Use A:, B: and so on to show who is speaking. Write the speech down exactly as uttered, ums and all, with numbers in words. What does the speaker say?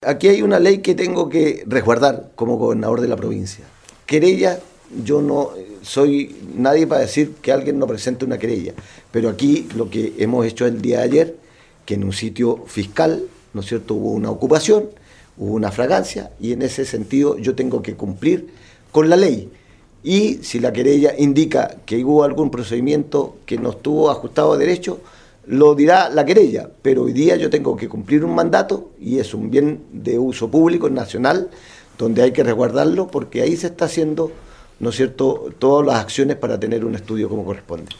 A: Aquí hay una ley que tengo que resguardar como gobernador de la provincia. Querella, yo no soy nadie para decir que alguien no presente una querella, pero aquí lo que hemos hecho el día de ayer, que en un sitio fiscal, ¿no es cierto?, hubo una ocupación, hubo una fragancia, y en ese sentido yo tengo que cumplir con la ley. Y si la querella indica que hubo algún procedimiento que no estuvo ajustado a derecho, lo dirá la querella, pero hoy día yo tengo que cumplir un mandato y es un bien de uso público nacional donde hay que resguardarlo porque ahí se está haciendo, ¿no es cierto?, todas las acciones para tener un estudio como corresponde.